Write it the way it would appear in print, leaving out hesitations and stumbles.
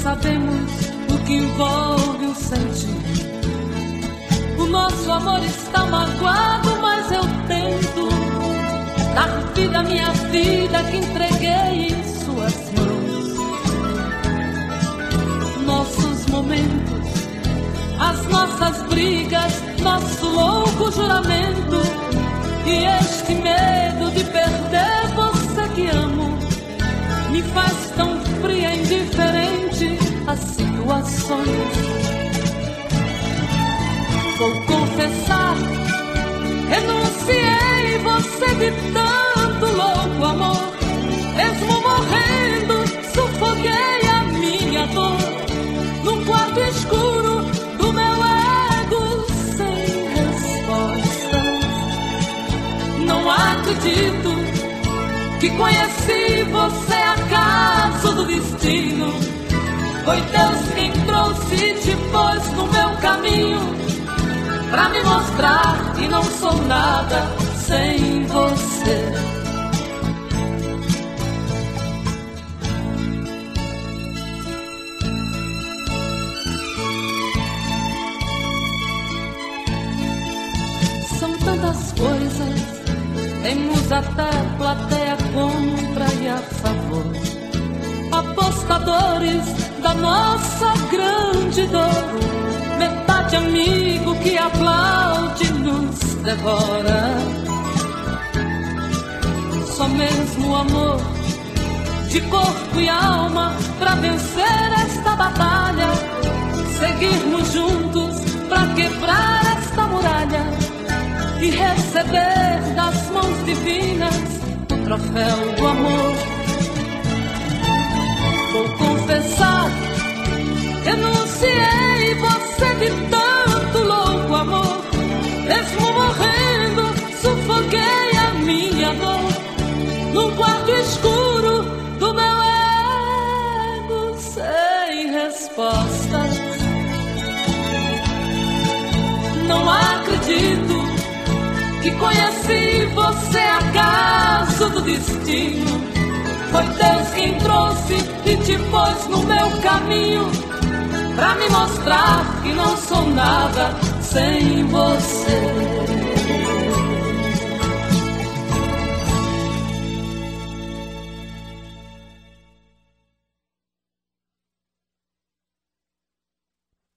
sabemos o que envolve o sentir. O nosso amor está magoado, mas eu tento dar vida à minha vida que entreguei em suas mãos. Nossos momentos, as nossas brigas, nosso louco juramento e este medo de perder você que amo me faz tão fria e indiferente às situações. Vou confessar, renunciei você de tanto louco amor. Mesmo morrendo, sufoquei a minha dor num quarto escuro do meu ego sem resposta. Não acredito que conheci você acaso do destino. Foi Deus quem trouxe e te pôs no meu caminho pra me mostrar que não sou nada sem você. São tantas coisas, temos até plateia contra e a favor, apostadores da nossa grande dor. Metade amigo que aplaude nos devora. Só mesmo o amor de corpo e alma pra vencer esta batalha. Seguirmos juntos pra quebrar esta muralha e receber das mãos divinas o troféu do amor. Vou confessar, renunciei você de tanto louco amor. Mesmo morrendo, sufoquei a minha dor num quarto escuro do meu ego sem respostas. Não acredito que conheci você acaso do destino. Foi Deus quem trouxe e te pôs no meu caminho pra me mostrar que não sou nada sem você.